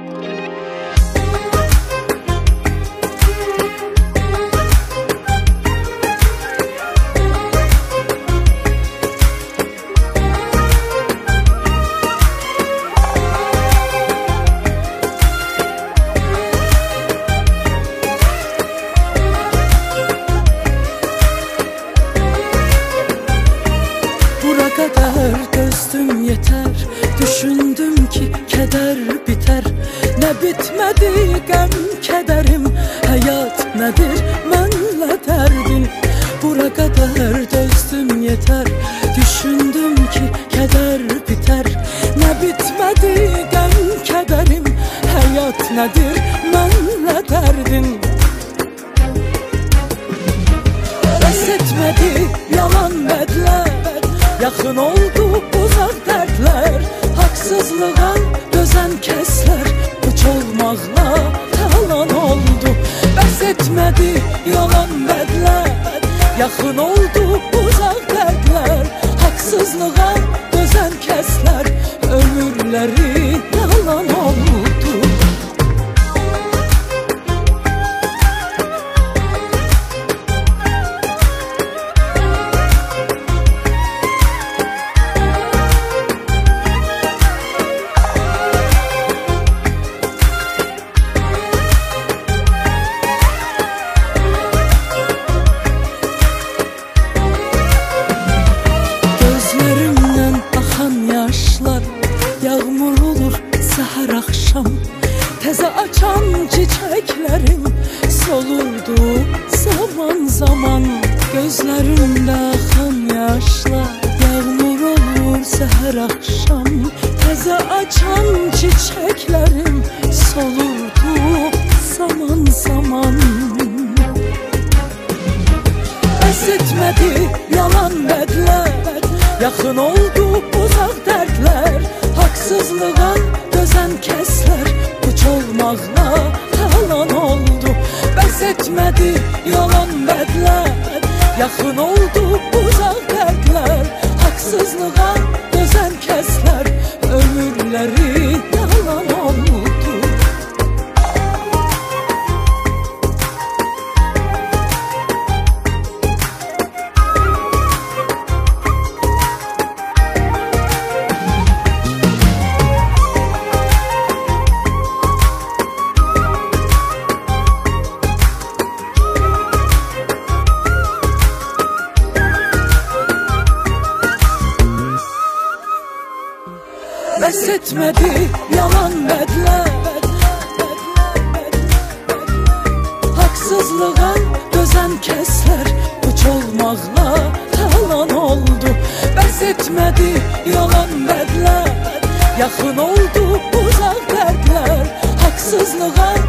Kadar dözdüm yeter, düşündüm ki keder biter. Ne bitmedi gəm kederim, hayat nedir mənlə dərdin. Bura kadar dözdüm yeter, düşündüm ki keder biter. Ne bitmedi gəm kederim, hayat nedir mənlə dərdin. Bəs etmedi yalan bədlər, yaxın oldu uzaq dərdlər. Haksızlığa dözən kəslər puç olmaqla talan oldu. Bəs etmədi yalan bədlər, yaxın oldu uzaq dərdlər. Haksızlığa dözən kəslər ömürləri yalan oldu. Yağmur olur səhər axşam, təzə açan çiçəklərim solurdu zaman zaman. Gözlərimdə axan yaşlar, yağmur olur səhər axşam, təzə açan çiçəklərim solurdu zaman zaman. Bəs etmədi yalan bədlər, yaxın oldu uzaq dərdlər. Haksızlığa dözən kəslər puç olmaqla talan oldu. Bəs etmədi yalan bədlər, yaxın oldu uzaq dərdlər. Haksızlığa dözən kəslər ömürləri yalan oldu. Bəs etmədi yalan bədlər, haksızlığa dözən kəslər puç olmaqla talan oldu. Bəs etmədi yalan bədlər, yaxın oldu uzaq dərdlər. Haksızlığa